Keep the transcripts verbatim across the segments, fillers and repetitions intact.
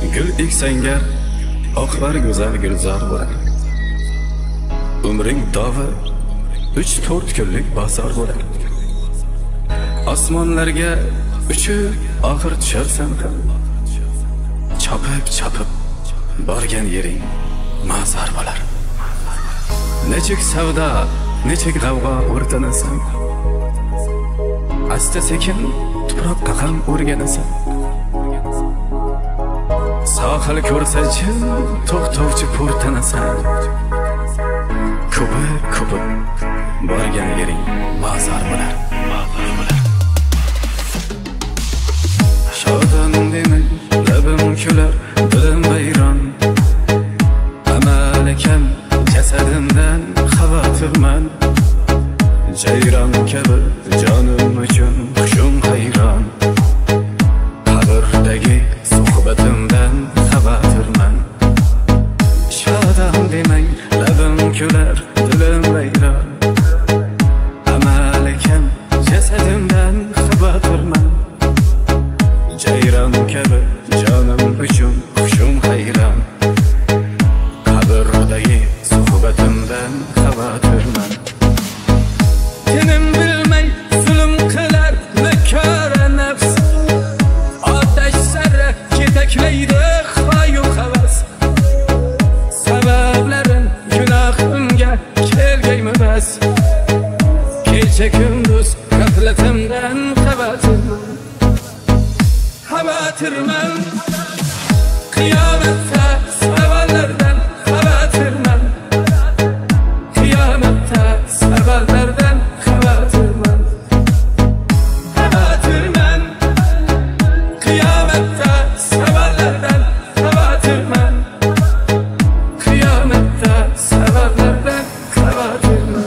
Gül eksangar oqbar go'zal gulzor bo'lar. Umring davi uch to'rt kunlik bozor bo'lar. Osmonlarga uchib oxir tusharsan ham. Chopib chopib borgan yering mazar bo'lar. Nechik savdo, nechik g'avg'o o'rtanasan. Asta sekin tuproqqa ham o'rganasan. Sohil ko'rsachi to'xtovchi po'rtanasan. Ko'pi ko'pi borgan yering mazar bo'lar. Shodon demay labim kular, dilim vayron. Amal ekan jasadimdan xavotirman. Jayron kabi jonim uchun hushim hayron. Qabrdagi suhbatimdan xavotirman. Shodon demay labim kular, dilim vayron. Amal ekan jasadimdan xavotirman. Jayron kabi jonim uchun hushim hayron. Qabrdagi suhbatimdan xavotirman. Tinim bilmay zulm qilar makara nafs. Otash sari ketaklaydi xoyu havas. Sabablarim gunohimga kelgaymi bas. Kecha kunduz g'aflatimdan xavotirman. Xavotirman. Qiyomatda savollardan xavotirman. Qiyomatda savollardan xavotirman. Xavotirman. Qiyomatda savollardan xavotirman. Qiyomatda savollardan xavotirman.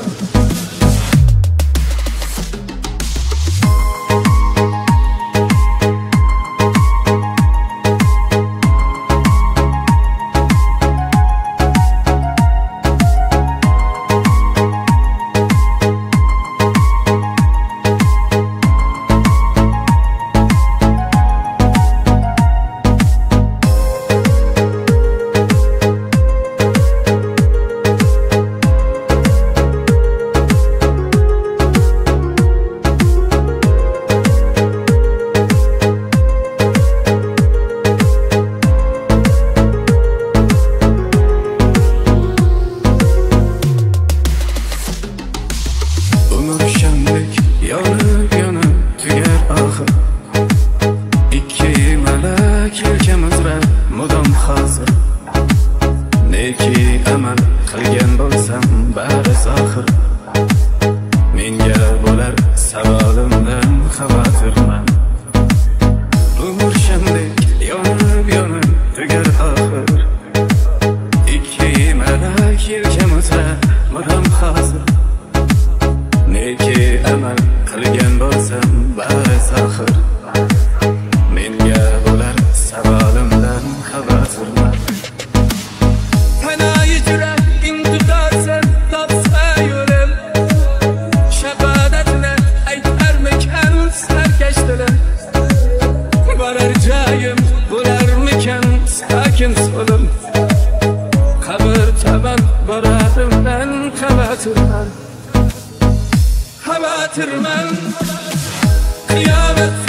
Yonib yonib tugar oxir. Ikki malak yelkamizra mudom hozir. Neki amal qilgan bo'lsam bari zohir. Menga bo'lar savolimdan xavotirman. Umr shamdek yonib yonib tugar oxir. Ikki malak yelkamizra mudom hozir. Neki amal qilgan bo'lsam bari zohir. Menga bo'lar savolimdan xavotirman. Panoyi jurat intizorsan topsa yo'lim. Shahodatni aytarmikan sarkash dilim. Borar joyim bo'larmikan sakin so'lim. Qabr taban borarimdan xavotirman. Xavotirman. Qiyomat